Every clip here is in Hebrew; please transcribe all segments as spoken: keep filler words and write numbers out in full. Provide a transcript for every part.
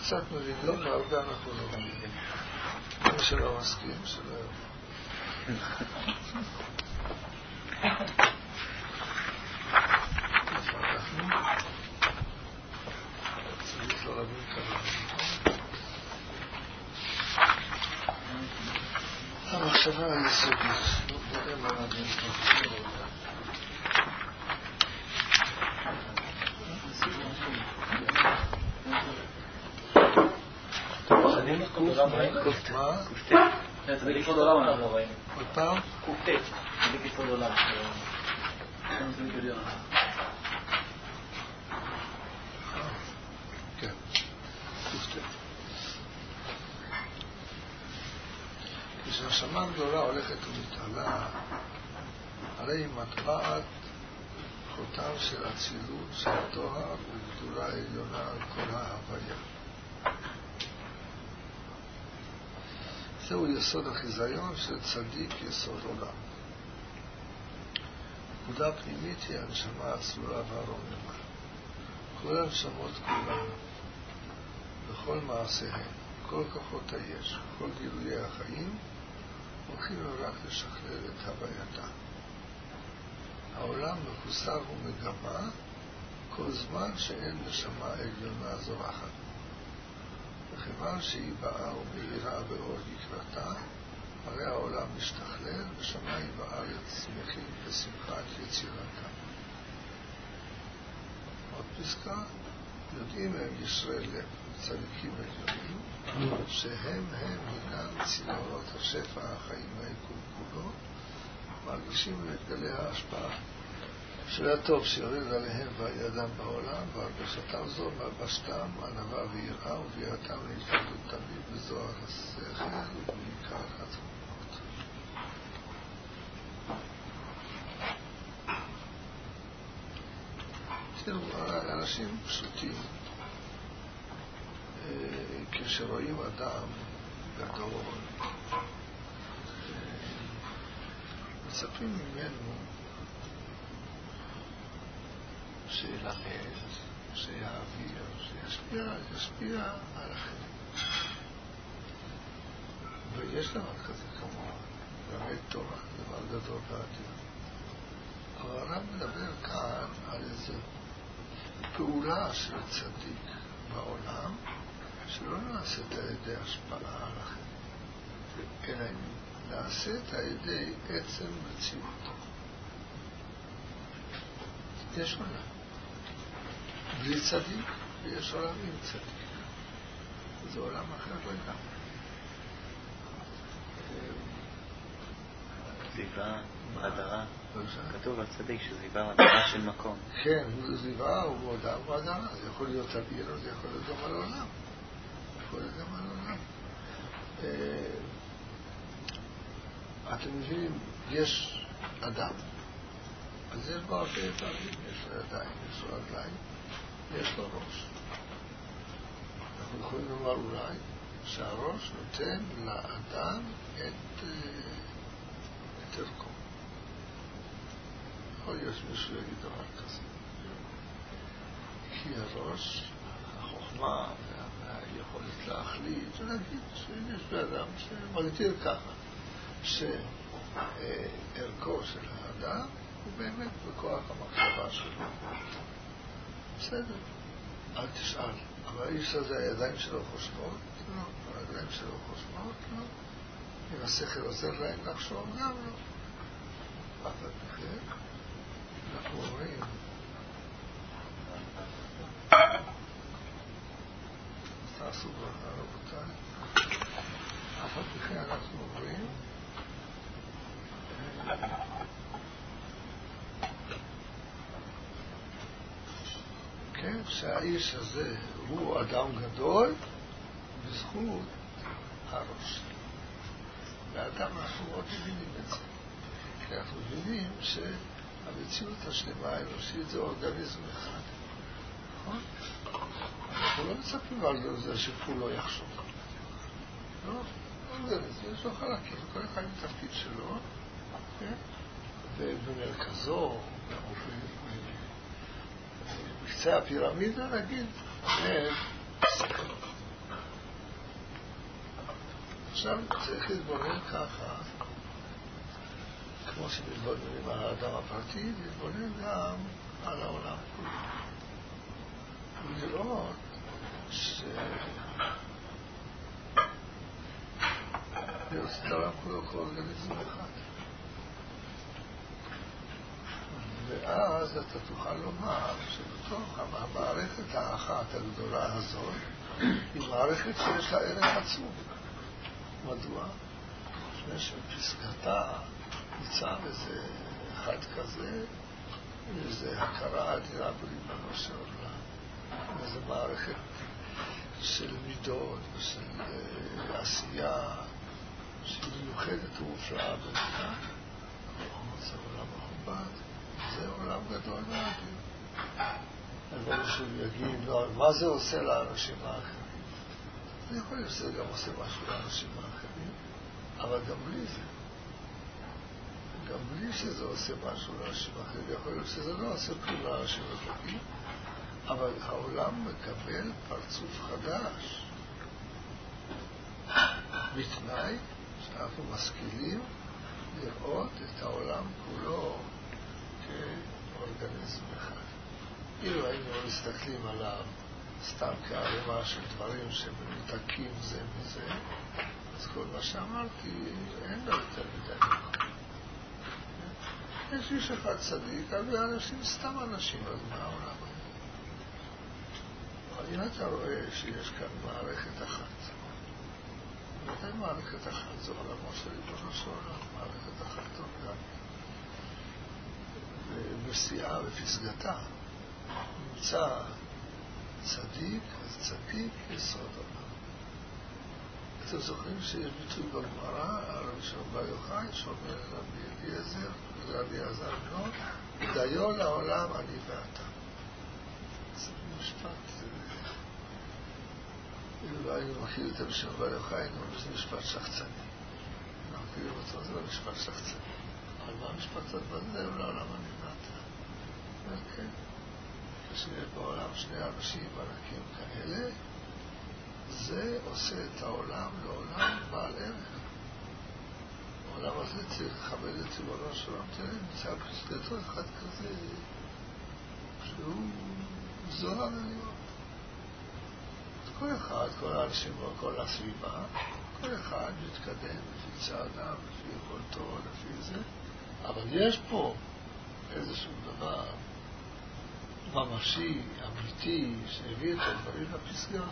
קצת מבינים, והרבה אנחנו לא מבינים. מי שלא מסכים, שלא יבוא. איפה אנחנו? צריך לא להבין כמה. המחשבה היסודית, לא נראה מה להבין כמה. מה? זה בלכבוד עולם אנחנו רואים. עוד פעם? קופטט, זה בלכבוד עולם. כן, קופטט. כשהנשמה הגדולה הולכת ומתעלה, הרי היא מטבעת חותם של אצילות, של תואר וגדולה עליונה על כל ההוויה. זהו יסוד החיזיון של צדיק יסוד עולם. נקודה פנימית היא הנשמה הצלולה והרוממה. כל הנשמות כולן, בכל מעשיהן, כל כוחות היש, כל גילויי החיים, הולכים רק לשכלל את הווייתה. העולם מחוסר ומגמה כל זמן שאין נשמה עליונה זורחת. וכיוון שהיא באה ומאירה באור לקראתה, הרי העולם משתכלל ושמיים וארץ שמחים בשמחת יצירתה. עוד פסקה, יודעים הם ישרי לב, צדיקים עליונים, שהם הם הינם צינורות השפע החיים היקום כולו, מרגישים את גלי ההשפעה של הטוב שיורד עליהם וידם בעולם, והרגשתם זו מהבשתם, ענווה ויראה, וביאתם להתחדות תמיד בזוהר השכל ובעיקר התמונות. תראו, אנשים פשוטים, כשרואים אדם גדול, מצפים ממנו שילמד, שיעביר, שישפיע, ישפיע על אחרים. ויש דבר כזה כמובן, ללמד תורה, דבר גדול ואדיר. אבל הרב מדבר כאן על איזו פעולה של צדיק בעולם, שלא נעשית על ידי השפעה על אחרים, אלא נעשית על ידי עצם מציאותו. יש עולם בלי צדיק, ויש עולם עם צדיק. זה עולם אחר לגמרי. זיווה, הדרה. כתוב על צדיק שזיווה הדרה של מקום. כן, זיווה הוא מודע והדרה. זה יכול להיות אביר, זה יכול להיות גם על עולם. יכול להיות גם על עולם. אתם מבינים, יש אדם. אז יש בו הרבה פעמים, יש לו ידיים, יש לו רגליים, יש לו ראש. אנחנו יכולים לומר אולי שהראש נותן לאדם את, את ערכו. יכול להיות מישהו יגיד דבר כזה. כי הראש, החוכמה והיכולת להחליט, ולהגיד שיש באדם שמגדיר ככה, שערכו של האדם הוא באמת בכוח המחשבה שלו. בסדר, אל תשאל. אבל האיש הזה, הידיים שלו חושבות? לא. הידיים שלו חושבות? לא. אם השכל עוזר להם לחשוב? גם לא. אבל בכך, אנחנו אומרים, תעשו ברכה רבותיי, אבל בכך אנחנו אומרים, כן, שהאיש הזה הוא אדם גדול בזכות הראש. והאדם אנחנו מאוד מבינים את זה. כי אנחנו מבינים שהמציאות השלמה האנושית זה אורגניזם אחד. נכון? אנחנו לא מצפים על זה שכולו יחשוב. לא, אורגניזם, יש לו חלקים, כל אחד עם תפקיד שלו, כן? ובמרכזו, בקצה הפירמידה נגיד, עכשיו צריך להתבונן ככה, כמו שמתבוננים על האדם הפרטי, להתבונן גם על העולם כולו. ולראות ש... לראות את העולם כולו כאורגניזם אחד. ואז אתה תוכל לומר שבתוך המערכת האחת הגדולה הזאת היא מערכת שיש לה ערך עצום. מדוע? לפני שפסקתה ניצב איזה אחד כזה, איזה הכרה אדירה בריבונו של עולם, איזה מערכת של מידות ושל עשייה שהיא מיוחדת ומופלאה במידה. זה עולם מכובד, זה עולם גדול ואדיר. אבל שהוא יגיד, לא, מה זה עושה לאנשים האחרים? אני יכול להיות שזה גם עושה משהו לאנשים האחרים, אבל גם בלי זה. גם בלי שזה עושה משהו לאנשים אחרים, יכול להיות שזה לא עושה כלום לאנשים אחרים, אבל העולם מקבל פרצוף חדש. בתנאי שאנחנו משכילים לראות את העולם כולו כאורגניזם אחד. אילו היינו מסתכלים עליו סתם כערימה של דברים שמנותקים זה מזה, אז כל מה שאמרתי אין לו יותר מדי מקום. יש איש אחד צדיק, אבל אנשים סתם אנשים, אז מה העולם הזה? אבל אם אתה רואה שיש כאן מערכת אחת, מתי מערכת אחת? זו עולמו של ריבונו של עולם, מערכת אחת אורגנית. ומסיעה בפסגתה נמצא צדיק, אז צדיק יסוד עולם. אתם זוכרים שיש ביטוי בגמרא על רבי שמעון בר יוחאי שאומר רבי אליעזר ורבי אלעזר בנו, דיו לעולם אני ואתה. זה משפט, אם לא היינו מכירים את רבי שמעון בר יוחאי, היינו אומרים שזה משפט שחצני. אם לא מכירים אותו, זה לא משפט שחצני. אבל מה המשפט הזה? דיו לעולם אני ואתה. כן. כשיש בעולם שני אנשים ענקים כאלה, זה עושה את העולם לעולם בעל ערך. העולם הזה צריך לכבד את ריבונו של עולם. תראה, נמצא פסקתו אחד כזה שהוא זוהר עליון. כל אחד, כל האנשים וכל הסביבה, כל אחד מתקדם לפי צעדיו, לפי יכולתו, לפי זה, אבל יש פה איזשהו דבר ממשי, אמיתי, שהביא את הדברים לפסגה.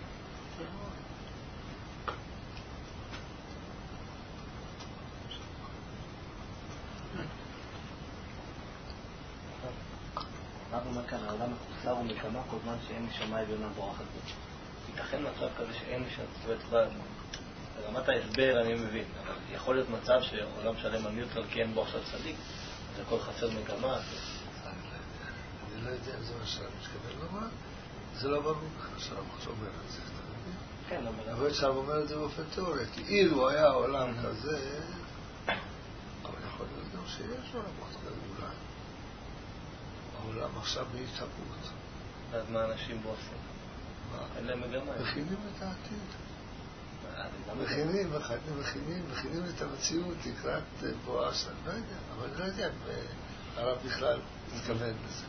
הרב אומר כאן, העולם מחוסר ומקמה כל זמן שאין נשמה עליונה בורחת בו. ייתכן מצב כזה שאין נשמה, זאת אומרת, ברמת ההסבר אני מבין, אבל יכול להיות מצב שעולם שלם על ניוטרל כי אין בו עכשיו צדיק, אז הכל חסר מגמה. אני לא יודע אם זה מה שאני מתכוון לומר, זה לא ברור בכלל שהרב אומר את זה, אתה מבין? כן, אבל... אבל שהרב אומר את זה באופן תיאורטי, אילו היה עולם כזה, אבל יכול להיות גם שיש עולמות כאלה אולי. העולם עכשיו בהתהפות. אז מה אנשים בו עושים? מה? אין להם מגמה. מכינים את העתיד. מכינים, מכינים, מכינים את המציאות לקראת בואה שאני לא יודע, אבל אני לא יודע אם הרב בכלל מתכוון לזה.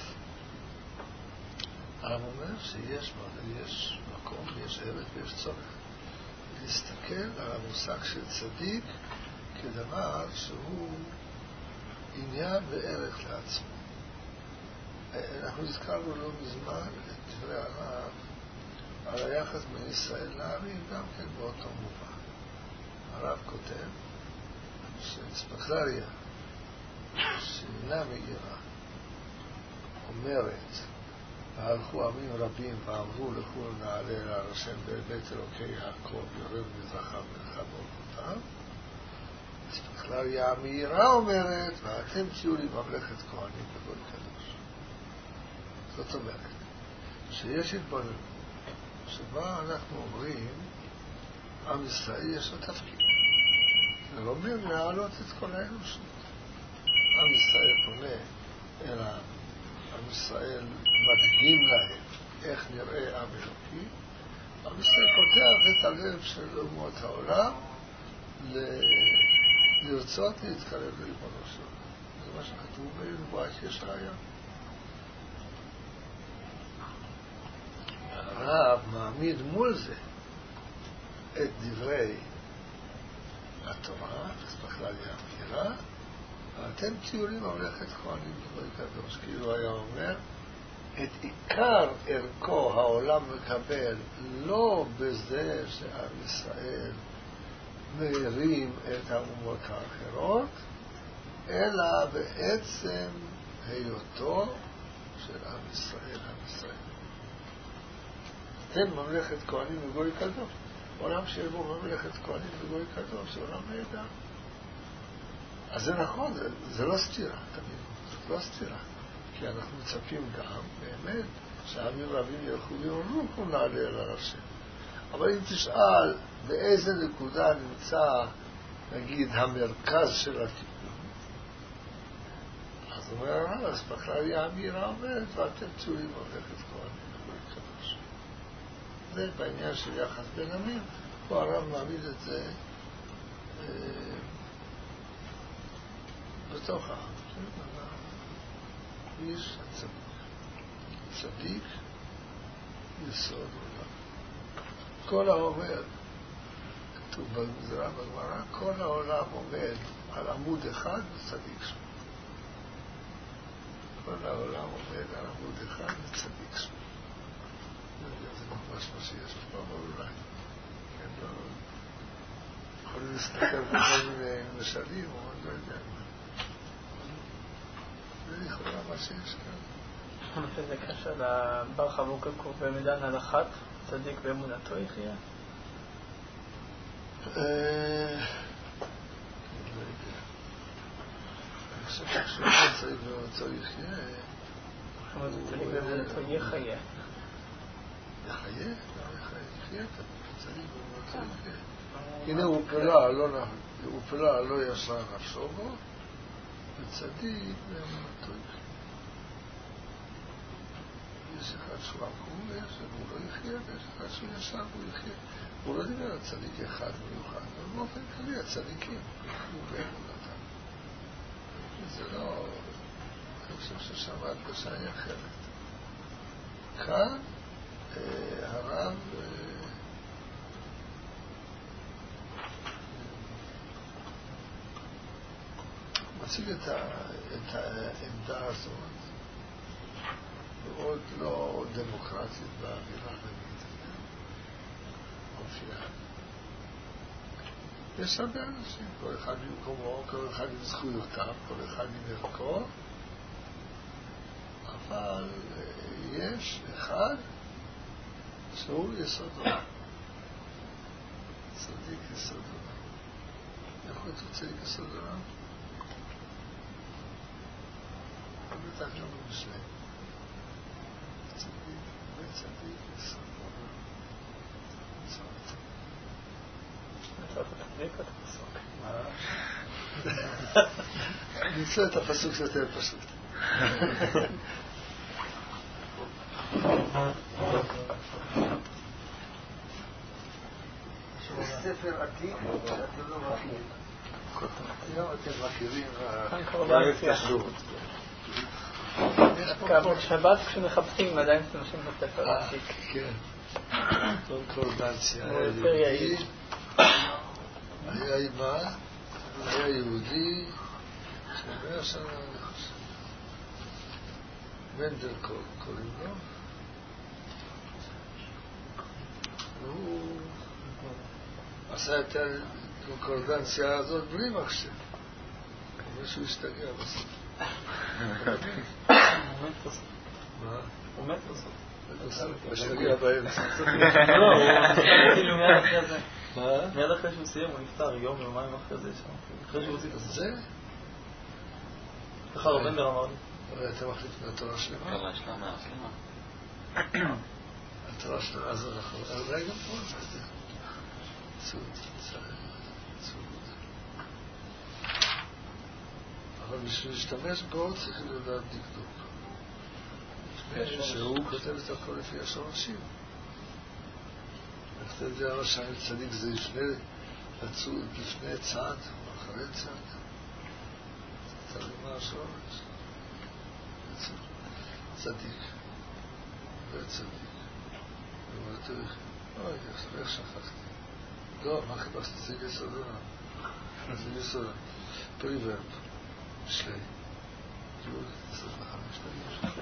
הרב אומר שיש יש מקום, יש ערך ויש צורך להסתכל על המושג של צדיק כדבר שהוא עניין וערך לעצמו. אנחנו הזכרנו לא מזמן את דברי הרב על היחס בין ישראל לעמים, גם כן באותו מובן. הרב כותב שספקלריה שאינה מאירה אומרת והלכו עמים רבים ואמרו לכו נעלה אל השם בבית אלוקי יעקב יורד מזרחה ולכבוד אותם. ספקלריה המאירה אומרת ואתם תהיו לי ממלכת כהנים בגוד קדוש. זאת אומרת שיש התבוננות שבה אנחנו אומרים עם ישראל יש לו תפקיד. זה לא אומר להעלות את כל האנושות. עם ישראל פונה אל העם. עם ישראל מדגים להם איך נראה עם אלוקי, עם ישראל פותח את הלב של אומות העולם לרצות להתקרב לריבונו של עולם. זה מה שכתוב בנבואת ישעיה. הרב מעמיד מול זה את דברי התורה, אז בכלל היא אמירה, ואתם ציורים ממלכת כהנים דברי קדוש, כאילו היה אומר, את עיקר ערכו העולם מקבל לא בזה שעם ישראל מרים את האומות האחרות, אלא בעצם היותו של עם ישראל, עם ישראל. אתם ממלכת כהנים וגוי קדוש. עולם שיש בו ממלכת כהנים וגוי קדוש, זה עולם נהדר. אז זה נכון, זה, זה לא סתירה, תמיד, זאת לא סתירה. כי אנחנו מצפים גם, באמת, שעמים רבים ילכו ויאמרו, הוא נעלה אל הר השם. אבל אם תשאל באיזה נקודה נמצא, נגיד, המרכז של הטיפול, אז אומר הרב, אז בכלל היא האמירה אומרת, ואתם ציורים ממלכת כהנים וגוי קדוש. זה בעניין של יחס בין עמים, פה הרב מעמיד את זה אה, בתוך העם. איש הצדיק. צדיק יסוד עולם. כל העומד, כתוב בגזרה בגמרא, כל העולם עומד על עמוד אחד וצדיק שמו. כל העולם עומד על עמוד אחד וצדיק שמו. זה ממש מה שיש פה, אבל אולי. כן, לא... יכולים להסתכל בכל מיני משלים, או אני לא יודע מה. זה לכאורה מה שיש כאן. לפי זה קשר לבר חבוק כתוב במידן על אחת, צדיק באמונתו יחיה? אני לא יודע. אני חושב שכשהוא צדיק באמונתו יחיה... צדיק באמונתו יחיה. יחיה? יחיה, צדיק באמונתו יחיה. הנה הוא פלא, הוא פלא, לא ישר נפשו בו, וצדיק באמונתו יחיה. יש אחד שהוא עקום ויש, והוא לא יחיה, ויש אחד שהוא ישר והוא יחיה. הוא לא דיבר על צדיק אחד מיוחד, אבל באופן כללי הצדיקים יחיו באמונתם. זה לא... אני חושב ששם ההדגשה היא אחרת. כאן הרב מציג את העמדה הזאת מאוד לא דמוקרטית באווירה הרבנית. מופיעה. יש הרבה אנשים, כל אחד במקומו, כל אחד עם זכויותיו, כל אחד עם ערכו, אבל יש אחד שהוא יסוד עולם. צדיק יסוד עולם. איך הוא כתוב צדיק יסוד עולם? בטח גם במשלי. צדיק וצדיק יסוד עולם. צדיק. נמצא את הצדיק או את הפסוק? מה? נמצא את הפסוק יותר פשוט. זה ספר עתיק שאתם לא מכירים. היום אתם מכירים ההתקשרות. שבת כשמחפשים עדיין משתמשים בספר עתיק. כן. קונקורדנציה. היה יהודי. היה אימה. היה יהודי. שמאה שנה אני חושב. מנדל קוראים לו. והוא עשה את הקונקורדנציה הזאת בלי מחשב. מישהו השתגע בסוף. מה? הוא מת בסוף. הוא השתגע באמצע. לא, הוא כאילו מיד אחרי זה. מה? מיד אחרי שהוא סיים הוא נפטר יום יומיים אחרי זה שם. אחרי שהוא הוציא את זה. זה? ככה רבנדר אמר לי. אבל אתה מחליט מהתורה שלמה? תורה שלמה, שלמה. התורה שלמה הזו נכון. אבל רגע פה, זה צוד, צוד. אבל בשביל להשתמש בו צריך לדעת דקדוק. שהוא כותב את הכל לפי השורשים. אתה יודע מה שאני צדיק זה לפני לצוד, לפני צד או אחרי צד. אתה יודע מה השורש? צדיק וצדיק ואומרת אוי, איך שכחתי לא, מה חיפשתי? זה יסוד זה יסוד פריברב שלי יוד, עשרים וחמש תגיד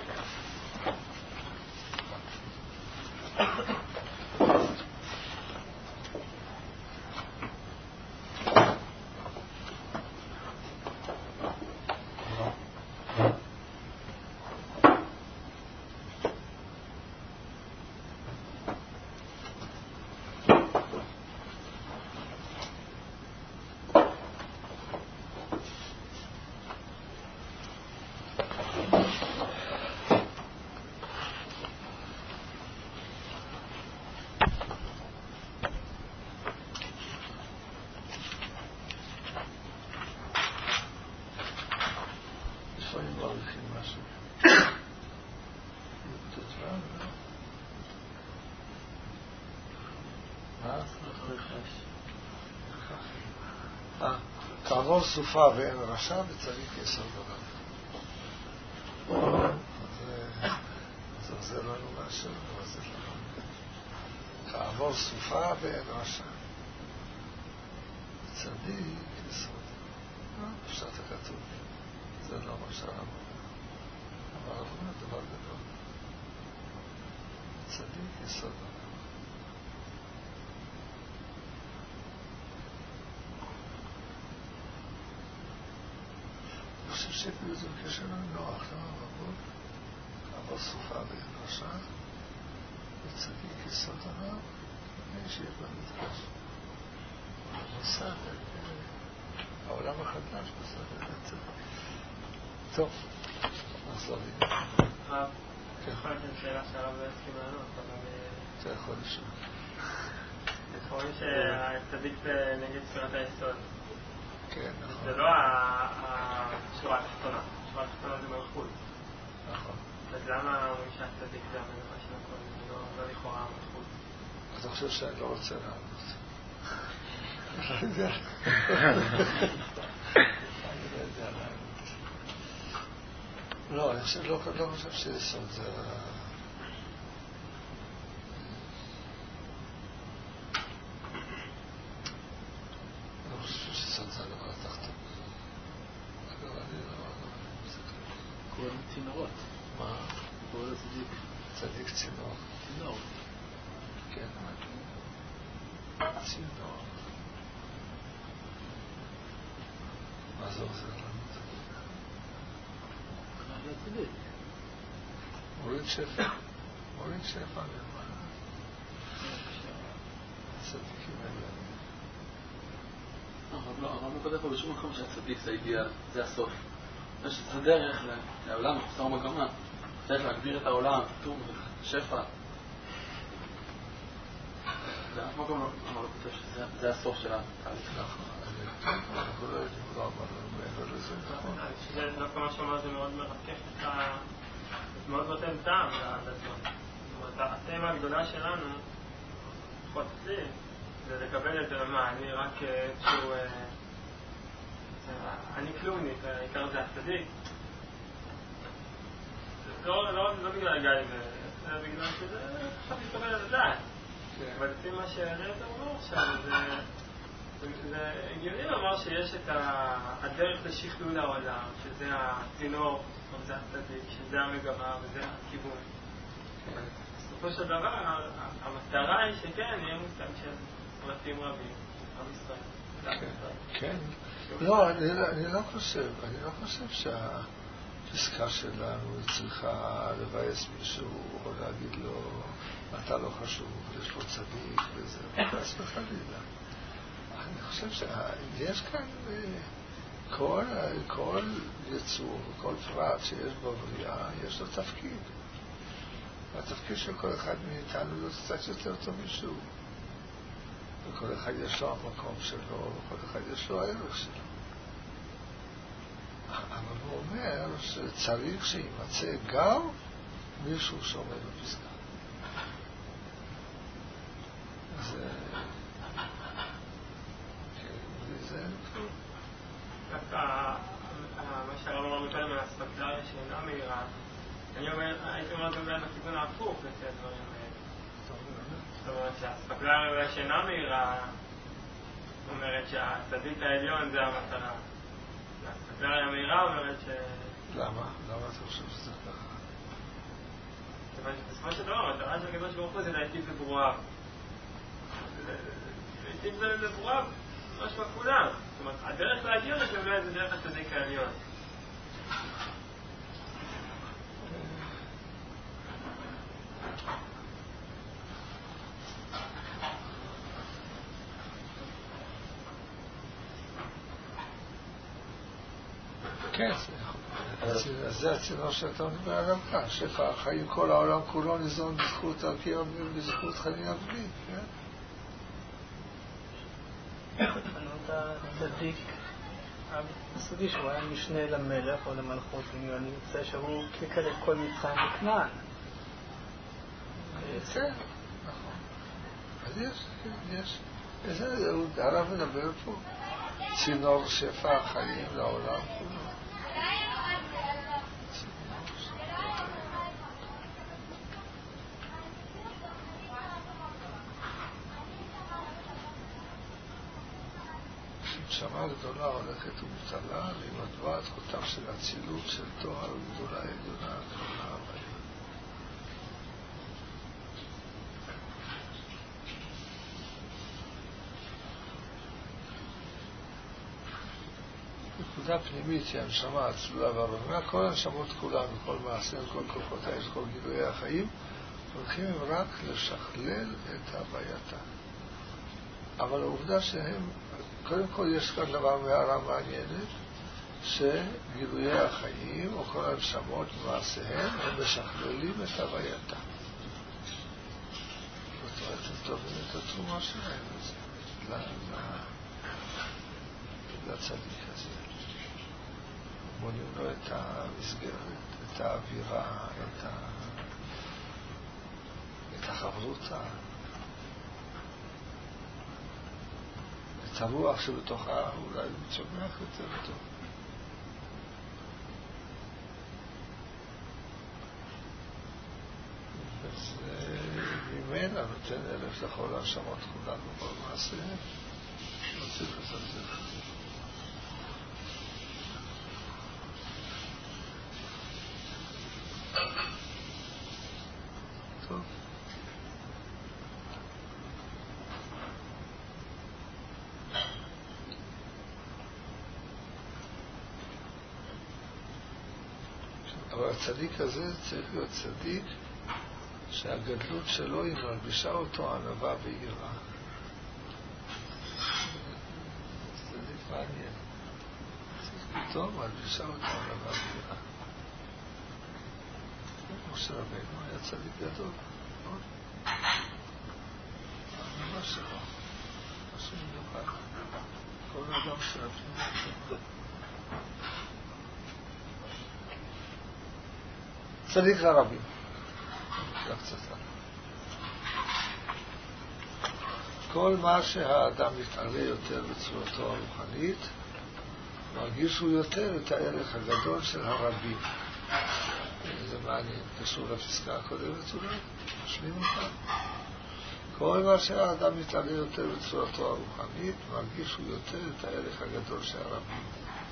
כעבור סופה ואין רשע וצריך יסוד עליו. זה עוזר לנו משהו, זה עוזר לנו. כעבור סופה ואין רשע צדיק יסוד. פשט הכתוב. זה לא מה שהרב אומר. אבל הרב אומר דבר גדול. צדיק יסוד עליו. אני חושב שפעיל זה בקשר לנוח, לא? רבות, כעבור סופה ואין רשע, וצדיק יסוד עליו, מי שיש במדרש. מוסד, העולם החדש בסדר, צדיק. טוב, נחזור לי. רב, יכול להיות שאלה שהרב לא הסכים לענות, אבל... אתה יכול לשאול. אנחנו רואים שהצדיק זה נגד ספירת היסוד. כן, נכון. זה לא השורה התחתונה, השורה התחתונה זה מלכות. נכון. אז למה אומרים שהצדיק זה המלכה של הכל, זה לא לכאורה המלכות? אתה חושב שאני לא רוצה לענות? אני לא יודע. אני לא יודע לענות. לא, אני חושב, לא חושב שיסוד זה... צינורות. מה? קורא לצדיק. צדיק צינור. צינור. כן. צינור. מה זה עוזר לנו? קרא לצדיק. מוריד שפע. מוריד שפע למעלה. צדיקים האלה. הרב לא כותב פה בשום מקום שהצדיק זה אידיאל, זה הסוף. יש את הדרך לעולם, חוסר מגמה. צריך להגביר את העולם, פתאום, שפע. זה אף מקום לא כותב שזה הסוף של התהליך. נכון, אנחנו לא יודעים, לא אמרנו מעבר לזה. שזה דווקא מה שאומר, זה מאוד מרקף את ה... זה מאוד נותן טעם לדבר. זאת אומרת, התמה הגדולה שלנו, לפחות אצלי, זה לקבל את זה למה, אני רק איזשהו... אני כלומניק, העיקר זה הצדיק. לא בגלל הגיא, זה בגלל שזה עכשיו להסתכל על הדעת. אבל לפי מה שהראית אומר עכשיו, זה הגיוני לומר שיש את הדרך לשכלול העולם, שזה הצינור, זה הצדיק, שזה המגמה וזה הכיוון. בסופו של דבר, המטרה היא שכן, יהיה מושג של פרטים רבים, עם ישראל. כן. לא, אני לא חושב, אני לא חושב שהפסקה שלנו צריכה לבייס מישהו או להגיד לו אתה לא חשוב, יש לו צדיק וזה, חס וחלילה. אני חושב שיש כאן כל, כל יצור, כל פרט שיש בו בריאה, יש לו תפקיד. והתפקיד של כל אחד מאיתנו הוא קצת יותר טוב משהו. וכל אחד יש לו המקום שלו, וכל אחד יש לו הערך שלו. אבל הוא אומר שצריך שימצא גם מישהו שעומד בפסקה. זה... זה... מה שהרב אמר מקודם על הספקלריה שאינה מהירה, אני הייתי אומר גם בכיוון ההפוך לפי הדברים האלה. זאת אומרת שהספקלריה שאינה מהירה אומרת שהצדיק העליון זה המטרה. והספקלריה המהירה אומרת ש... למה? למה אתה חושב שזה ככה? בסופו של דבר, המטרה של הקדוש ברוך הוא זה להיטיב לברואיו. להיטיב לברואיו משמע כולם. זאת אומרת, הדרך להגיע לזה אולי זה דרך הצדיק העליון. כן, זה הצינור שאתה מדבר עליו כאן, שפע החיים, כל העולם כולו ניזון בזכות ערכי רבים ובזכות חיים אבלים, כן? חנות הצדיק הסודי שהוא היה משנה למלך או למלכות, אני רוצה שהוא קלקל את כל מצרים וכנען. כן, נכון. אז יש, יש. הרב מדבר פה צינור שפע החיים לעולם כולו. שמה גדולה הולכת ומתעלה לימדווה את חותם של הצילות של תואר וגדולה עליונה גדולה הבאה. נקודה פנימית שהנשמה הצלולה והרוממה, כל הנשמות כולן וכל מעשה וכל כוחות האש, כל גילויי החיים הולכים רק לשכלל את הווייתה. אבל העובדה שהם, קודם כל יש כאן דבר מהערה מעניינת, שגילויי החיים או כל הנשמות במעשיהם הם משכללים את הווייתה. זאת אומרת, הם טובים את התרומה שלהם לזה, לצדיק הזה. מונים לו את המסגרת, את האווירה, את, ה... את החברותה, את הרוח שבתוכה אולי מצומח יותר טוב. וזה ממנה נותן אלף לכל הנשמות כולן וכל מעשיהם. לא צריך לזלזל. טוב. אבל הצדיק הזה צריך להיות צדיק שהגדלות שלו היא מלבישה אותו ענווה ויראה. צדיק מעניין. פתאום מלבישה אותו ענווה ויראה. משה רבינו היה צדיק גדול, נכון? הענווה שלו, משהו מיוחד. כל אדם שהפנים צדיק לרבים. כל מה שהאדם מתעלה יותר בצורתו הרוחנית, מרגיש הוא יותר את הערך הגדול של הרבים. זה מעניין, קשור לפסקה הקודמת אולי, משלים אותה. כל מה שהאדם מתעלה יותר בצורתו הרוחנית, מרגיש הוא יותר את הערך הגדול של הרבים.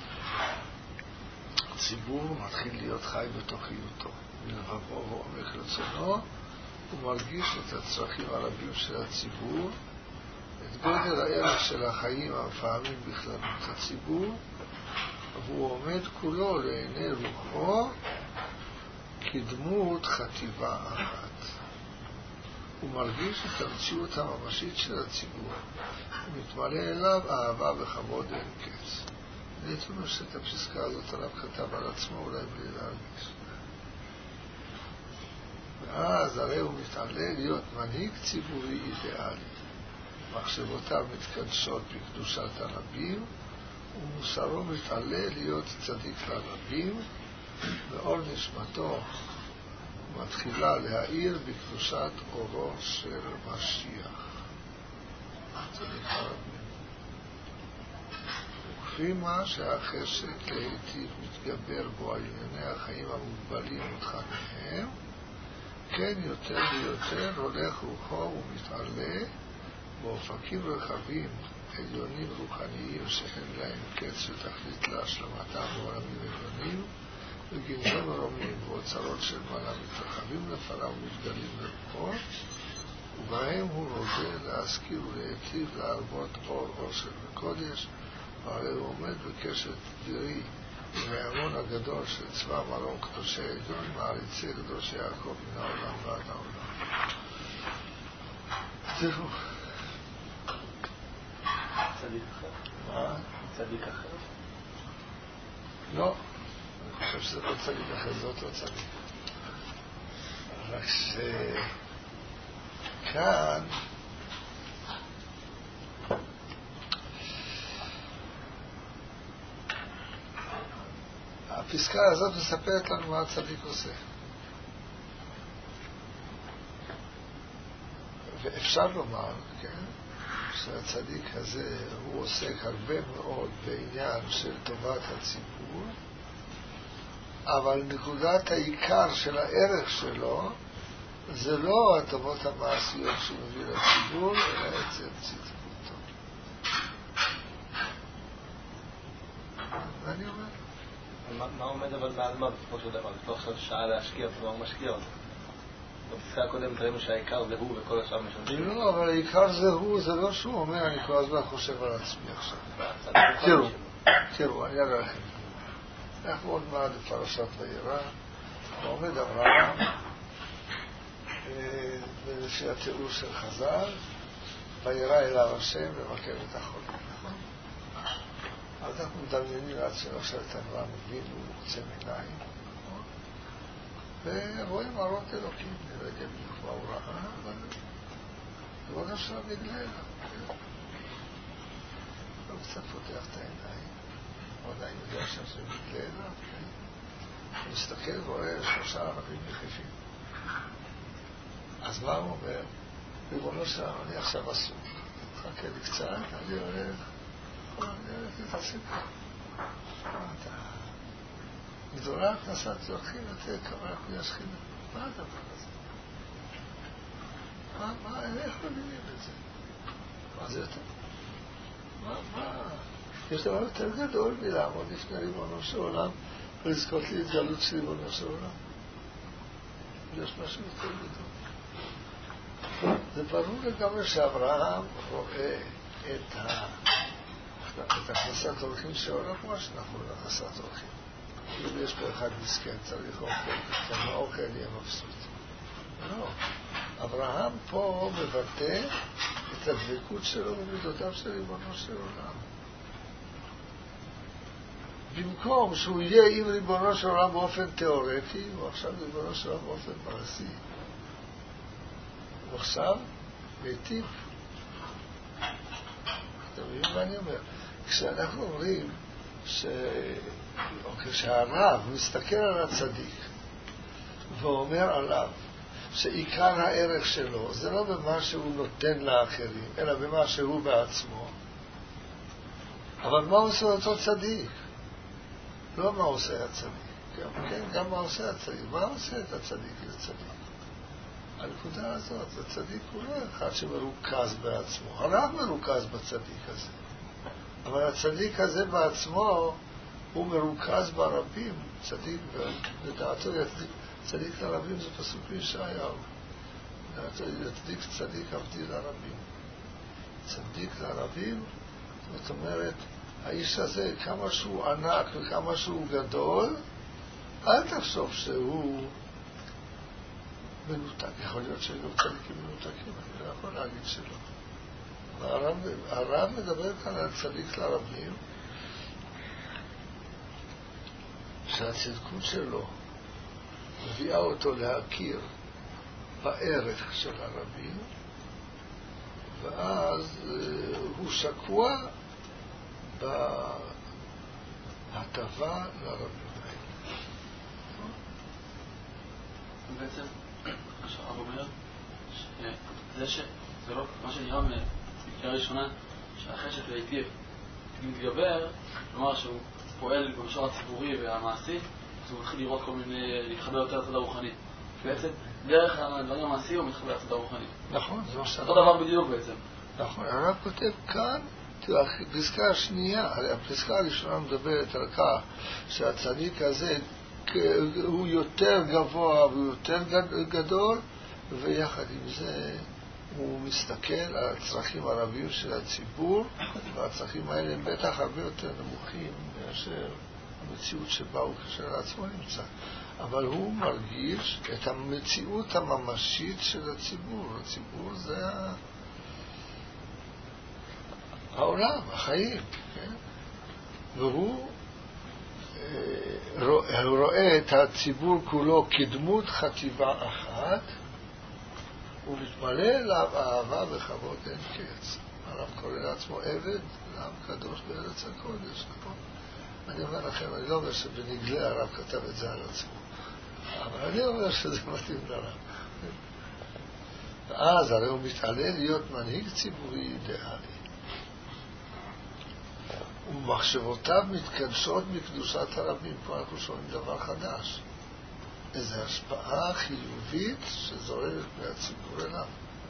הציבור מתחיל להיות חי בתוכיותו. מלבבו ועומק רצונו, הוא מרגיש את הצרכים הרבים של הציבור, את גודל הערך של החיים המפעמים בכללות הציבור, והוא עומד כולו לעיני רוחו כדמות חטיבה אחת. הוא מרגיש את המציאות הממשית של הציבור, הוא מתמלא אליו אהבה וכבוד אין קץ. אני אומר שאת הפסקה הזאת עליו כתב על עצמו אולי בלי להרגיש. ואז הרי הוא מתעלה להיות מנהיג ציבורי אידיאלי. מחשבותיו מתקדשות בקדושת הרבים, ומוסרו מתעלה להיות צדיק לרבים, ואור נשמתו מתחילה להאיר בקדושת אורו של משיח. צדיק לרבים. וכפי מה שהחסד להיטיב מתגבר בו על ענייני החיים המוגבלים ותכניהם, כן יותר ויותר הולך רוחו ומתעלה באופקים רחבים, עליונים רוחניים שאין להם קץ ותכלית להשלמתם בעולמים עליונים, וגנזים מרומים ואוצרות של מעלה מתרחבים לפניו ומתגלים לרוחו, ובהם הוא נודה להזכיר ולהיטיב להרבות אור עושר וקודש, והרי הוא עומד בקשת דבירי עם האמון הגדול של צבא מרום קדושי עליון, מעריצי קדושי יעקב מן העולם ועד העולם. תראו. צדיק אחר? מה? צדיק אחר? לא. אני חושב שזה לא צדיק אחר, זה אותו צדיק. רק שכאן הפסקה הזאת מספרת לנו מה הצדיק עושה. ואפשר לומר, כן, שהצדיק הזה הוא עוסק הרבה מאוד בעניין של טובת הציבור, אבל נקודת העיקר של הערך שלו זה לא הטובות המעשיות שהוא מביא לציבור, אלא עצם צדקותו. מה אני אומר? מה עומד אבל מעל מה בסופו של דבר? זה לא עכשיו שעה להשקיע, ומה הוא משקיע אותו? בפסקה הקודמת ראינו שהעיקר זה הוא וכל השאר משמשים. לא, אבל העיקר זה הוא, זה לא שהוא אומר, אני כל הזמן חושב על עצמי עכשיו. תראו, תראו, אני אראה לכם. אנחנו עוד מעט בפרשת וירא, ועומד אברהם, ולפי התיאור של חז"ל, וירא אליו השם ומכה את החולים. אז אנחנו מדמיינים לעצמנו עכשיו את אברהם מבין, הוא עוצם עיניים, ורואים מראות אלוקים, אני לא יודע בדיוק מה הוא ראה, אבל ריבונו של עולם נגלה אליו. הוא קצת פותח את העיניים, הוא עדיין יודע שזה נגלה אליו, הוא מסתכל ורואה שלושה ערבים יחפים. אז מה הוא אומר? ריבונו של עולם, אני עכשיו עסוק, חכה לי קצת, אני הולך, אני הולך להתעסק. גדולה הכנסת זורחים יותר כמה אחוזי שכינה. מה הדבר הזה? מה, מה, איך מבינים את זה? מה זה יותר? מה, מה? יש דבר יותר גדול מלעמוד לפני ריבונו של עולם ולזכות להתגלות של ריבונו של עולם. יש משהו יותר גדול. זה ברור לגמרי שאברהם רואה את ה... את הכנסת אורחים של העולם כמו שאנחנו הכנסת אורחים. אם יש פה אחד מסכן, צריך אוכל, כשאין לו אוכל יהיה מבסוט. לא. אברהם פה מבטא את הדבקות שלו במידותיו של ריבונו של עולם. במקום שהוא יהיה עם ריבונו של עולם באופן תיאורטי, הוא עכשיו ריבונו של עולם באופן מעשי. הוא עכשיו מיטיב. אתם מבינים מה אני אומר? כשאנחנו אומרים ש... או כשהרב מסתכל על הצדיק ואומר עליו שעיקר הערך שלו זה לא במה שהוא נותן לאחרים, אלא במה שהוא בעצמו. אבל מה עושה אותו צדיק? לא מה עושה הצדיק, גם, כן, גם מה עושה הצדיק. מה עושה את הצדיק לצדיק? הנקודה הזאת, הצדיק הוא לא אחד שמרוכז בעצמו. הרב מרוכז בצדיק הזה. אבל הצדיק הזה בעצמו הוא מרוכז ברבים. צדיק, לדעתו יצדיק, צדיק לרבים זה פסוק בישעיהו. לדעתו יצדיק צדיק עבדי לרבים. צדיק לרבים, זאת אומרת, האיש הזה, כמה שהוא ענק וכמה שהוא גדול, אל תחשוב שהוא מנותק. יכול להיות שהיו צדיקים מנותקים, אני לא יכול להגיד שלא. הרב, הרב מדבר כאן על צדיק לרבים, שהצדקות שלו מביאה אותו להכיר בערך של הרבים, ואז הוא שקוע בהטבה לרבים האלה. בעצם, הרב אומר, שזה לא, מה שנראה בקריאה ראשונה, שהחשק להיטיב מתגבר, כלומר שהוא פועל במישור הציבורי והמעשי, אז הוא מתחיל לראות כל מיני, להתחבר יותר לצד הרוחני. בעצם, דרך הדברים המעשי הוא מתחבר לצד הרוחני. נכון, זה מה שאתה... אותו דבר בדיוק בעצם. נכון, הרב כותב כאן, תראה, הפסקה השנייה, הפסקה הראשונה מדברת על כך שהצדיק הזה הוא יותר גבוה והוא יותר גדול, ויחד עם זה הוא מסתכל על הצרכים הרבים של הציבור, והצרכים האלה הם בטח הרבה יותר נמוכים מאשר המציאות שבה הוא כשלעצמו נמצא. אבל הוא מרגיש את המציאות הממשית של הציבור. הציבור זה ה... העולם, החיים, כן? והוא אה, רואה את הציבור כולו כדמות חטיבה אחת, ומתמלא אליו אהבה וכבוד אין קץ. הרב קורא לעצמו עבד לעם קדוש בארץ הקודש, נכון? אני אומר לכם, אני לא אומר שבנגלה הרב כתב את זה על עצמו, אבל אני אומר שזה מתאים לרב. ואז הרי הוא מתעלה להיות מנהיג ציבורי אידיאלי. ומחשבותיו מתקדשות בקדושת הרבים. פה אנחנו שומעים דבר חדש. איזו השפעה חיובית שזוררת מהציבור אליו.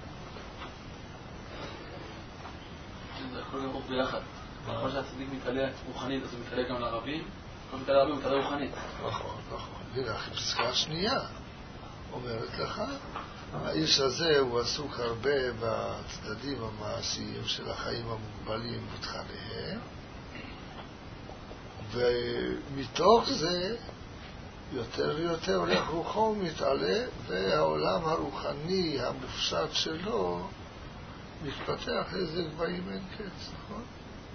זה הכל לרוב ביחד. כמו שהצדיק מתעלה רוחנית, אז הוא מתעלה גם לערבים, כמו מתעלה לערבים, הוא מתעלה רוחנית. נכון, נכון. הנה, הפסקה השנייה אומרת לך, האיש הזה הוא עסוק הרבה בצדדים המעשיים של החיים המוגבלים בתכניהם, ומתוך זה יותר ויותר הולך רוחו ומתעלה, והעולם הרוחני המופשט שלו מתפתח איזה גבהים אין קץ, נכון?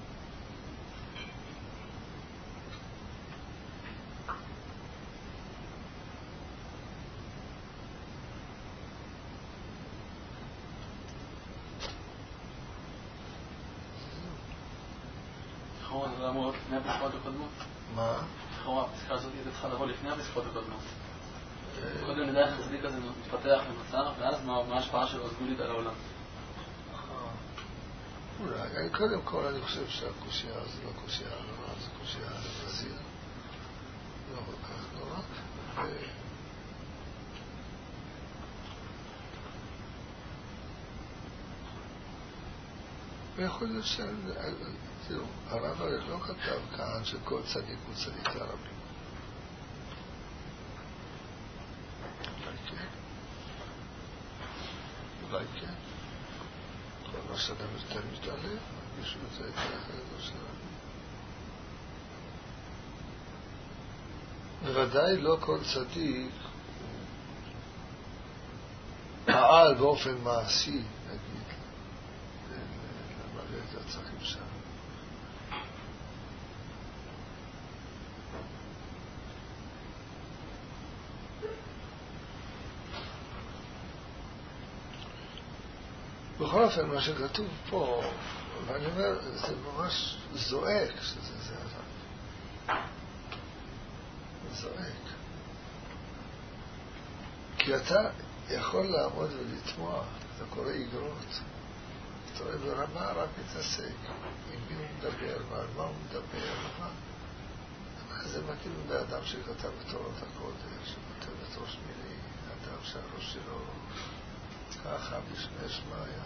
נכון, זה אמור לפני הפסקאות הקודמות. מה? נכון, הפסקה הזאת היא צריכה לבוא לפני הפסקאות הקודמות. קודם לדעת שהצדיק הזה מתפתח ומצב, ואז מה ההשפעה שלו הסגולית על העולם? אולי, קודם כל אני חושב שהקושייה זה לא קושייה נורא, זה קושייה לברזיל. לא כל כך נורא. ויכול להיות ש... תראו, הרב הרי לא כתב כאן שכל צדיק הוא צדיק לרבים. אולי כן. אולי כן. כל מה שאדם יותר מתעלה, מישהו יותר יתרחב לו של רבים. בוודאי לא כל צדיק פעל באופן מעשי, נגיד, למלא את הצרכים שם. בכל אופן, מה שכתוב פה, ואני אומר, זה ממש זועק שזה זה הרב. זועק. כי אתה יכול לעמוד ולתמוע, אתה קורא איגרות, אתה רואה ברמה רק מתעסק, עם מי הוא מדבר, ועל מה הוא מדבר, מה. זה מתאים באדם שכתב את תורות הקודש, שכתב את ראש מיני, אדם שהראש שלו ככה בשני שמעיה.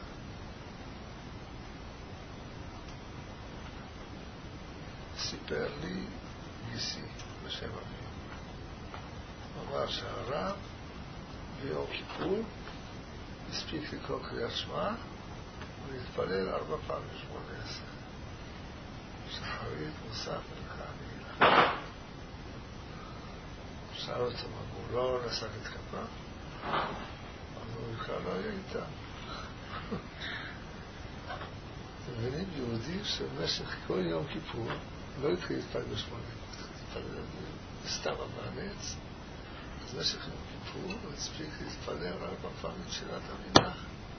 סיפר לי גיסי בשם אבי. הוא אמר שהרב ביום כיפור הספיק לקרוא קריאת שמע ולהתפלל ארבע פעמים שמונה עשרה. שחרית, מוסף ומנחה נעילה. שאל אותו מה, הוא לא נסק את כפה? הוא בכלל לא היה איתה. אתם מבינים, יהודי שבמשך כל יום כיפור לא התחיל להתפלל בשמונה, התפלל סתם המאמץ, אז במשך יום כיפור הוא הספיק להתפלל ארבע פעמים תפילת המנחה.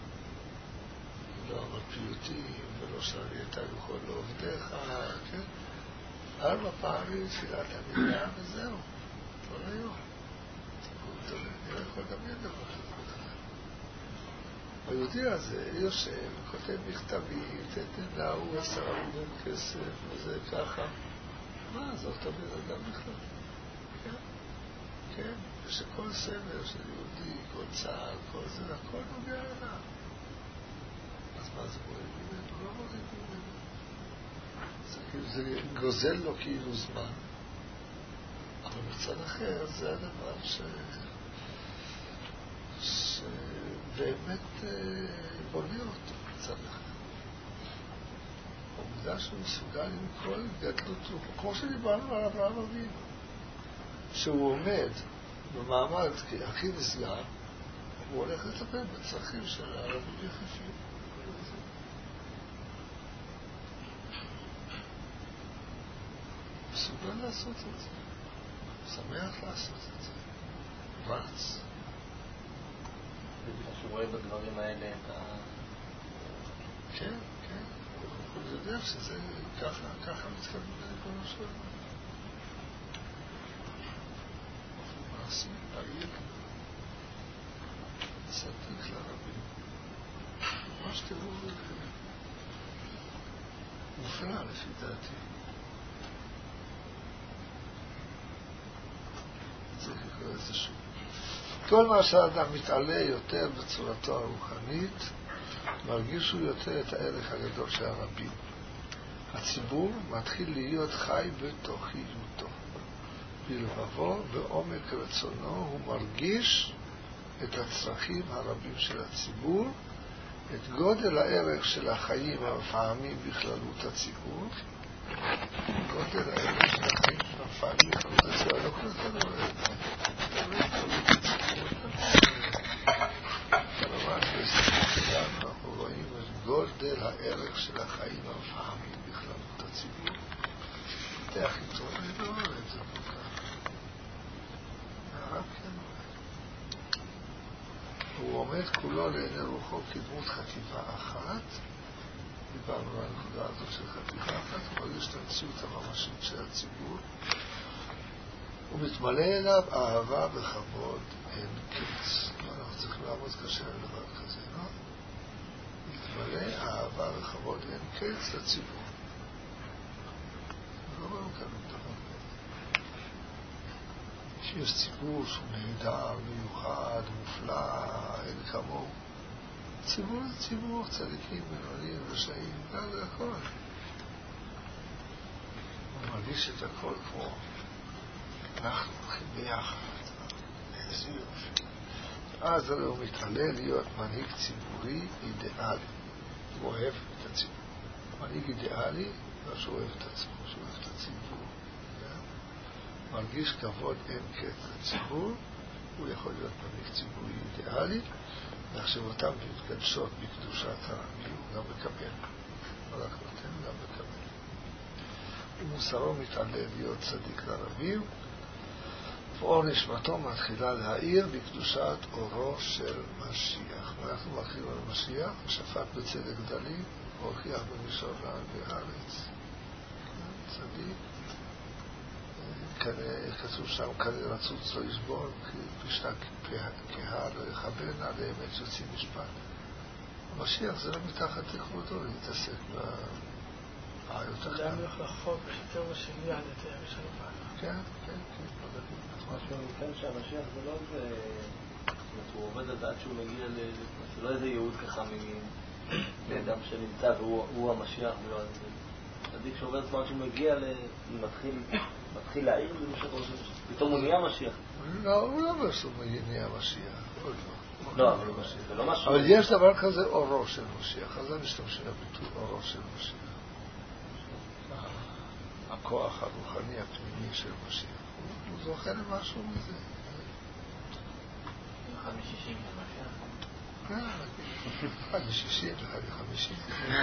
לא אמר פיוטים ולא שר לי את הלוחות לעובדיך, כן? ארבע פעמים תפילת המנחה וזהו, כל היום. אני לא יכול לדמיין דבר כזה. היהודי הזה יושב, כותב מכתבים, תתן להוא עשרה מיליון כסף, וזה ככה. מה, זה אותו בן אדם בכלל? כן, כן, ושכל סבל של יהודי, כל צהל, כל זה, הכל נוגע אליו. אז מה זה מוריד ממנו? לא מוריד ממנו. זה, כאילו, זה גוזל לו כאילו זמן. אבל בצד אחר זה הדבר ש... שבאמת בונה אותו בצד אחר. העובדה שהוא מסוגל עם כל גדלות רוחו, כמו שדיברנו על אברהם אבינו, שהוא עומד במעמד הכי נסגר, הוא הולך לטפל בצרכים של הרבים יחפים. מסוגל לעשות את זה. שמח לעשות את זה. רץ. זה שהוא רואה בדברים האלה את ה... כן, כן. הוא יודע שזה ככה, ככה מתקדם לכל השאלה. אופן מעשי, פעיל. צדיק לרבים. מה שתראו מופלא לפי דעתי. צריך לקרוא איזה שוב. כל מה שהאדם מתעלה יותר בצורתו הרוחנית, מרגיש הוא יותר את הערך הגדול של הרבים. הציבור מתחיל להיות חי בתוכיותו. בלבבו ועומק רצונו הוא מרגיש את הצרכים הרבים של הציבור, את גודל הערך של החיים המפעמים בכללות הציבור, גודל הערך של החיים המפעמים בכללות הציבור, לא כל זה לא רואה. אנחנו רואים את גודל הערך של החיים המפעמים בכללות הציבור. פתח איתו, אני לא רואה את זה כל כך. הרב כן רואה. הוא עומד כולו לעיני רוחו כדמות חטיבה אחת. דיברנו על הנקודה הזאת של חטיבה אחת. הוא מרגיש את המציאות הממשית של הציבור. הוא מתמלא אליו אהבה וכבוד אין קץ. אנחנו צריכים לעמוד קשה על דבר כזה, לא? מתמלא אהבה וכבוד אין קץ לציבור. לא רואים כאן דבר כזה. שיש ציבור שהוא נהדר, מיוחד, מופלא, אין כמוהו. ציבור זה ציבור, צדיקים, בינוניים, רשעים, זה הכל. הוא מרגיש את הכל כמו אנחנו הולכים ביחד. איזה יופי. אז הרי הוא מתעלה להיות מנהיג ציבורי אידיאלי. הוא אוהב את הציבור. מנהיג אידיאלי, לא שהוא אוהב את עצמו, שהוא אוהב את הציבור. מרגיש כבוד אין קץ לציבור, הוא יכול להיות מנהיג ציבורי אידיאלי, מחשבותיו מתקדשות בקדושת הרבים, הוא גם מקבל. לא רק נותן, גם מקבל. ומוסרו מתעלה להיות צדיק לרבים, ואור נשמתו מתחילה להאיר בקדושת אורו של משיח. ואנחנו מכירים על משיח, שפט בצדק דלים, והוכיח במישור לעם בארץ. צדיק. כתוב שם, כנראה רצוץ לא ישבור, פשטה כהה לא יכבן, על האמת יוצאים משפט. המשיח זה לא מתחת לכבודו, להתעסק בבעיות אחרות. זה היה רחוק שתיאור שלי על את שלום. כן, כן, כן. מה שהוא ניתן שהמשיח זה לא איזה... הוא עובד עד עד שהוא מגיע ל... זה לא איזה ייעוד ככה מאדם שנמצא והוא המשיח ולא איזה... צדיק שעובד זמן שהוא מגיע ל... מתחיל להעיר פתאום הוא נהיה משיח. לא, הוא לא בסוף נהיה משיח. לא, אבל זה לא משהו. אבל יש דבר כזה אורו של משיח, אז אני משתמש בביטוי אורו של משיח. הכוח הרוחני הפנימי של משיח. הוא זוכר משהו מזה. אחד משישים זה משיח. אחד משישים, אחד מחמישים.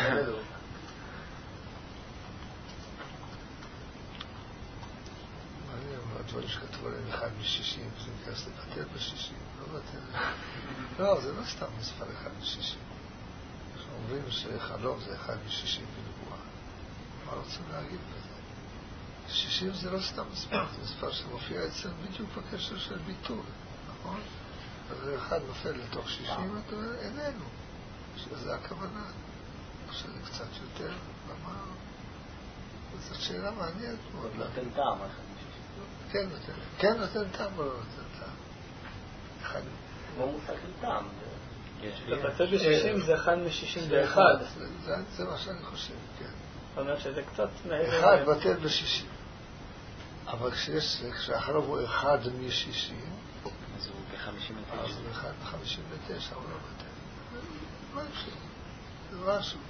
הדברים שכתבו עליהם אחד משישים, זה נכנס לבטל בשישים, לא בטל. לא, זה לא סתם מספר אחד משישים. אנחנו אומרים שחלום זה אחד משישים בנבואה. מה רוצים להגיד בזה? שישים זה לא סתם מספר, זה מספר שמופיע אצלנו בדיוק בקשר של ביטול, נכון? אז אחד נופל לתוך שישים, אתה אומר, איננו. שזה הכוונה, שזה קצת יותר, למה? זאת שאלה מעניינת מאוד. נותן טעם, כן, נותן, כן, נותן טעם, אבל נותן טעם. אחד... כמו מושג של טעם. לבטל ב-שישים זה אחד מ-שישים ואחת. זה מה שאני חושב, כן. זאת אומרת שזה קצת... אחד בטל ב-שישים. אבל כשאחריו הוא אחד מ-שישים, אז הוא ב-חמישים ותשע. אז הוא אחד ב-חמישים ותשע, הוא לא בטל. משהו. זה משהו.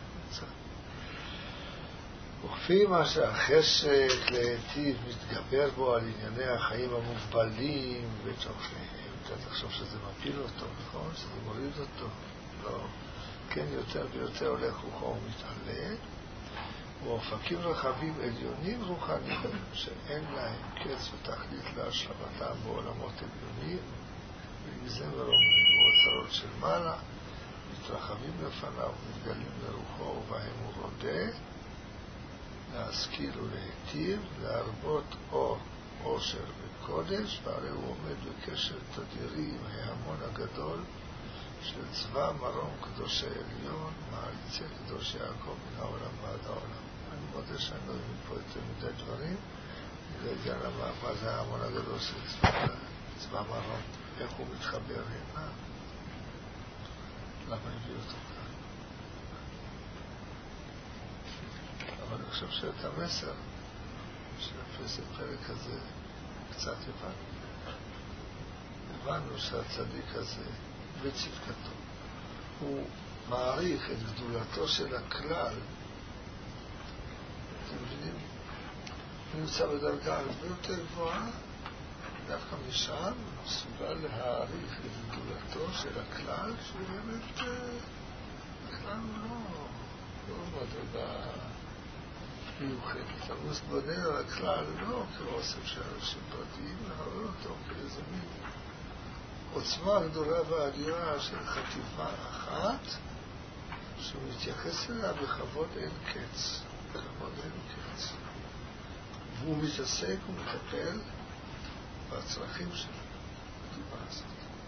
וכפי מה שהחשק להיטיב מתגבר בו על ענייני החיים המוגבלים וצורכיהם. אתה תחשוב שזה מפיל אותו, נכון? שזה מוריד אותו. לא. כן, יותר ויותר הולך רוחו ומתעלה. ואופקים רחבים עליונים רוחניים שאין להם קץ ותכלית להשלמתם בעולמות עליונים, ומזה מרוממים באוצרות של מעלה, מתרחבים לפניו ומתגלים לרוחו ובהם הוא רודה, להשכיל ולהיטיב, להרבות אור, עושר וקודש, והרי הוא עומד בקשר תדירי עם ההמון הגדול של צבא מרום קדושי עליון, מעריצי קדוש יעקב מן העולם ועד העולם. אני מודה שאני לא מבין פה יותר מדי דברים, אני לא יודע למה, מה זה ההמון הגדול של צבא, צבא מרום, איך הוא מתחבר הנה, למה הביא אותו כאן. אבל אני חושב שאת המסר של הפרק הזה קצת הבנו. הבנו שהצדיק הזה בצדקתו הוא מעריך את גדולתו של הכלל. אתם מבינים? הוא נמצא בדרגה הרבה יותר גבוהה, דווקא משם הוא מסוגל להעריך את גדולתו של הכלל, שהוא באמת, הכלל הוא לא, לא מדרגה מיוחדת. אבל הוא מתבונן על הכלל לא כאוסף של אנשים פרטיים, להראות אותו כאיזה מין עוצמה גדולה ואדירה של חטיבה אחת, שהוא מתייחס אליה בכבוד אין קץ. בכבוד אין קץ. והוא מתעסק ומטפל בצרכים של החטיבה הזאת.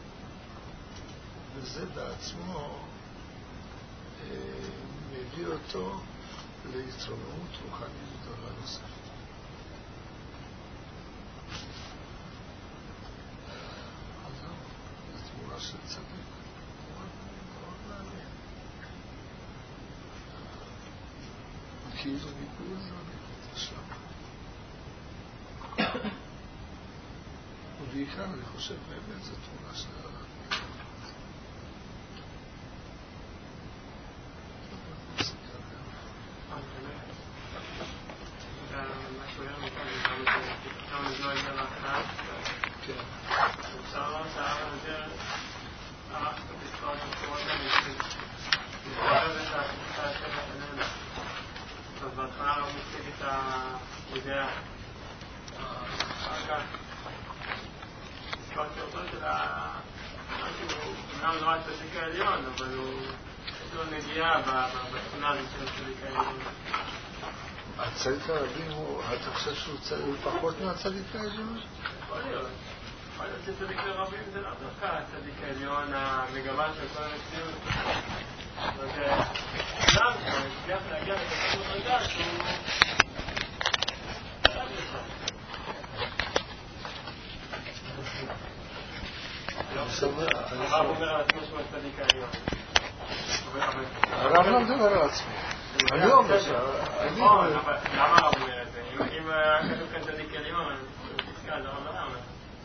וזה בעצמו אה, מביא אותו להתרוממות רוחנית גדולה נוספת. תמונה של צדיק, מאוד מאוד מעניין. וכאילו ניגוד לא ניגוד שם. ובעיקר אני חושב באמת זו תמונה של הרב. הצדיק הרבים הוא, אתה חושב שהוא פחות מהצדיק העליון? יכול להיות. יכול להיות שצדיק הרבים זה לא דווקא הצדיק העליון המגוון של כל המציאות. אבל זה אדם שמצליח להגיע לכזאת מדרגה שהוא אדם לשם. הרב אומר על עצמו שהוא הצדיק העליון. הרב לא מדבר על עצמו. אני לא אומר נכון, אבל למה הרב אומר את זה? אם היה כתוב כאן צדיק עליון, אז תזכר, זה הרב לא אומר.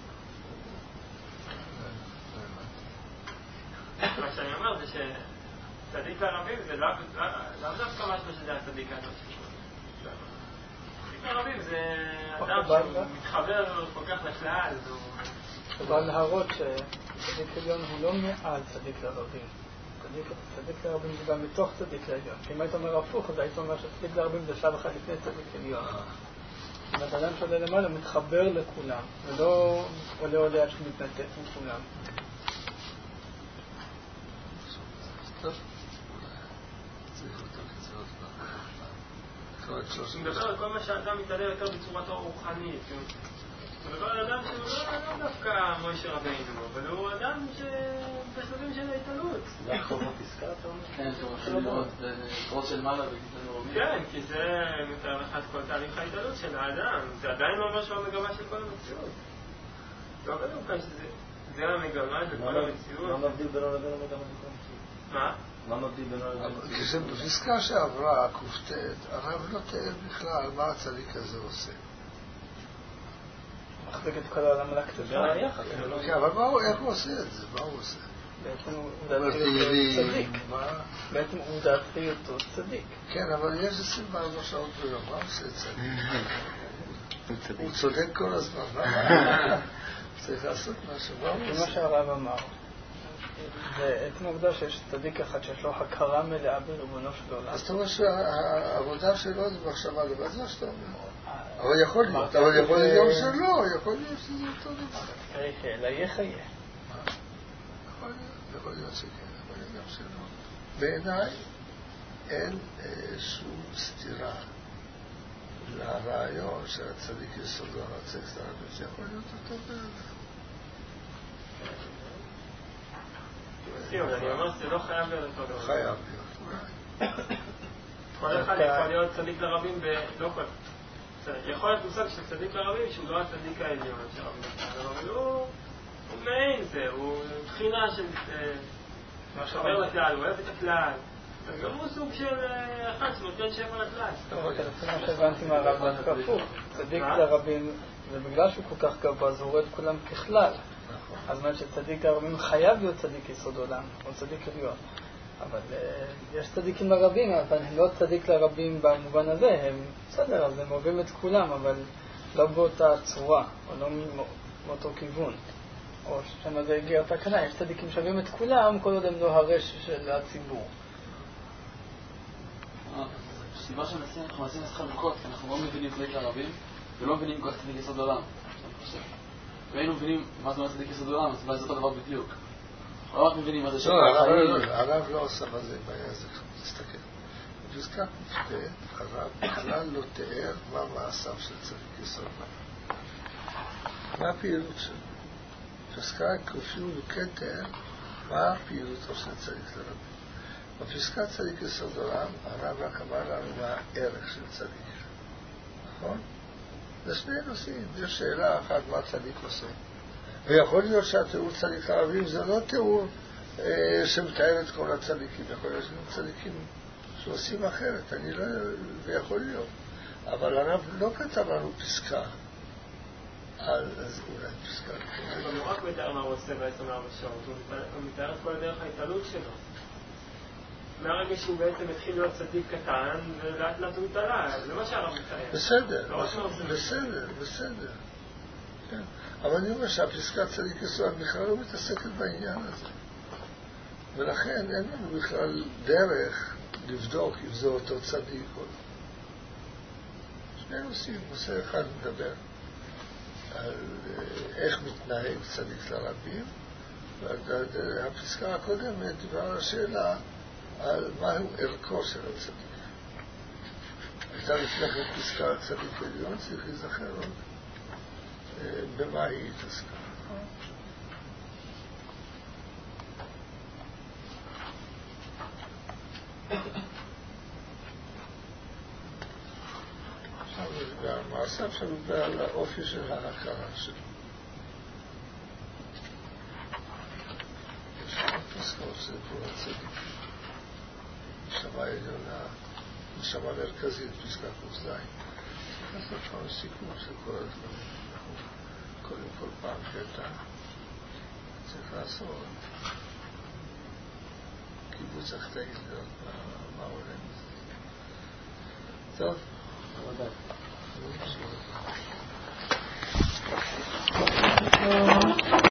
מה שאני אומר זה שצדיק הערבים זה לאו דווקא משהו שזה הצדיק הערבים. צדיק הערבים זה אדם שמתחבר כל כך לכלל. אבל להראות שצדיק עליון הוא לא מעל צדיק לערבים. צדיק לערבים זה גם מתוך צדיק לעליון. אם היית אומר הפוך, אז היית אומר שצדיק לערבים זה שלב אחד לפני צדיק עליון. אם אתה אדם שעולה למעלה, מתחבר לכולם, ולא עולה עולה עד שמתנתק מכולם. טוב. צריך יותר קצרות פעם. אני מדבר על כל מה שאדם מתעלה יותר בצורתו רוחנית. אני מדבר על אדם שהוא לא דווקא מוישה רבינו, אבל הוא אדם שבשלבים של ההתעלות. לכתוב בפסקה, אתה אומר? כן, אתה מתחיל לראות בקרוס של מעלה וגיטנו רובים. כן, כי זה מתאר לך את כל תהליך ההתעלות של האדם. זה עדיין לא אומר שהוא המגמה של כל המציאות. לא כתוב כאן שזה המגמה של כל המציאות. מה מבדיל בינו לבין המגמה של כל המציאות? מה? מה מבדיל בינו לבין המציאות? כי זה בפסקה שעברה, כופתת, הרב לא תאר בכלל מה הצדיק הזה עושה. מחזיק את כל העולם לכתובה. כן, אבל איך הוא עושה את זה? מה הוא עושה? בעצם הוא דעתי צדיק. בעצם הוא דעתי אותו צדיק. כן, אבל יש עשרים וארבע שעות ביום, מה עושה צדיק? הוא צודק כל הזמן, צריך לעשות משהו, מה הוא עושה? מה שהרב אמר, בעצם העובדה שיש צדיק אחד שיש לו הכרה מלאה בריבונו של עולם. אז אתה אומר שהעבודה שלו זה מחשבה לבד, זה מה שאתה אומר. אבל יכול להיות, אבל יכול להיות גם שלא, יכול להיות שזה אותו דבר. אלא יחיה. יכול להיות, יכול להיות שכן, יכול להיות גם שלא. בעיניי אין שום סתירה לרעיון של הצדיק יסודו על הצקסט הרבי, שיכול להיות אותו בערך. אני אומר שזה לא חייב להיות אותו דבר. חייב להיות, אולי. כל אחד יכול להיות צדיק לרבים ולא כל... יכול להיות מושג של צדיק לרבים שהוא לא הצדיק העליון של רבים נתן, אבל הוא מעין זה, הוא בחינה של חבר לכלל, הוא אוהב את הכלל. אז גם הוא סוג של אחד שנותן שפע לכלל. טוב, אבל לפני שהבנתי מהרב דווקא הפוך, צדיק לרבים, ובגלל שהוא כל כך גבוה, אז הוא רואה את כולם ככלל. אז אומרת שצדיק לרבים חייב להיות צדיק יסוד עולם, או צדיק עליון. אבל יש צדיקים לרבים, אבל הם לא צדיק לרבים במובן הזה, הם בסדר, אז הם אוהבים את כולם, אבל לא באותה צורה, או לא מאותו כיוון. או שמה זה הגיע תקנה, יש צדיקים שווים את כולם, כל עוד הם לא הרש של הציבור. הסיבה שאנחנו מנסים לשחק בקות, כי אנחנו לא מבינים צדיק לרבים, ולא מבינים כל צדיק יסוד עולם. והיינו מבינים מה זה צדיק יסוד עולם, אז זה אותו דבר בדיוק. לא רק מבינים מה זה של החיים. הרב לא עושה מה זה בעיה, זה תסתכל. בפסקה כופתת, הרב בכלל לא תיאר מה מעשיו של צדיק יסוד עולם. מה הפעילות שלו? בפסקה כופתת וכן תיאר מה הפעילותו של צדיק לרבים. בפסקת צדיק יסוד עולם, הרב רק אמר לנו מה הערך של צדיק. נכון? זה שני נושאים. יש שאלה אחת מה צדיק עושה. ויכול להיות שהתיאור צדיק לרבים זה לא תיאור אה, שמתאר את כל הצדיקים. יכול להיות שגם צדיקים שעושים אחרת. אני לא... ויכול להיות. אבל הרב לא כתב לנו פסקה על... אז אולי פסקה. אבל הוא רק מתאר מה הוא עושה בעצם ארבע שעות. הוא מתאר את כל דרך ההתעלות שלו. מהרגע שהוא בעצם התחיל להיות צדיק קטן, ולאט לאט הוא התעלה. זה מה שהרב מתאר. בסדר, בסדר, בסדר. כן. אבל אני אומר שהפסקת צדיק יסוד בכלל לא מתעסקת בעניין הזה. ולכן אין לנו בכלל דרך לבדוק אם זה אותו צדיק או לא. שני נושאים, נושא אחד מדבר על איך מתנהג צדיק לרבים, והפסקה הקודמת דיבר על השאלה על מהו ערכו של הצדיק. הייתה לפני כן פסקה על צדיק עליון, צריך להיזכר עוד במה היא התעסקה. עכשיו המעשה עכשיו מדבר על האופי של ההכרה שלו. יש עוד פסקאות של כל הצדיק. נשמה עליונה, נשמה מרכזית, פסקה קוזיים. צריך לעשות לנו סיכום של כל הדברים. קודם כל פעם קטע צריך לעשות קיבוץ החטאים, לראות מה עולה מזה. טוב, תודה.